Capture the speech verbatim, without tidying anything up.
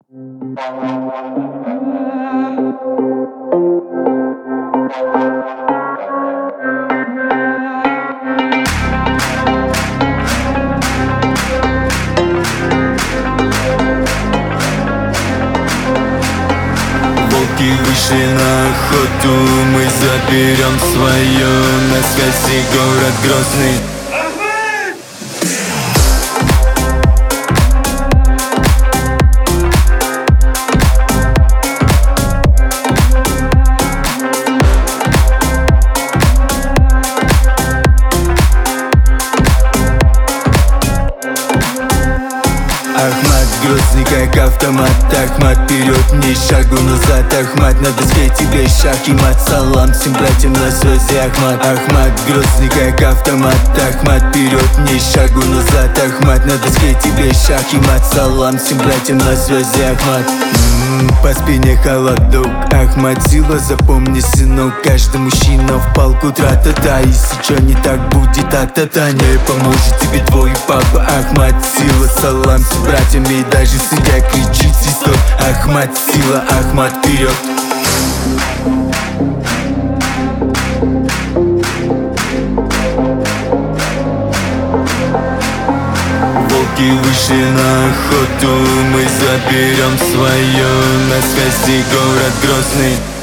Волки вышли на охоту, мы заберем свое. На связи город Грозный. Ахмат грозный как автомат, Ахмат вперед, ни шагу назад. Ахмат на доске, тебе шах и мат. Салам всем братьям на связи Ахмат. Ахмат грозный как автомат, Ахмат вперед, ни шагу назад. Ахмат на доске, тебе шах и мат. Салам всем братьям на связи Ахмат. М-м, по спине холодок, Ахмат сила, запомни, сынок. Каждый мужчина в палку, тра-та-та. Если чё не так будет, та-та-та. Не поможет тебе твой папа. Ахмат сила, салам всем братьям. И даже судья кричит свисток. Ахмат сила, Ахмат вперед. Волки вышли на охоту, мы заберем свое. На связи город Грозный.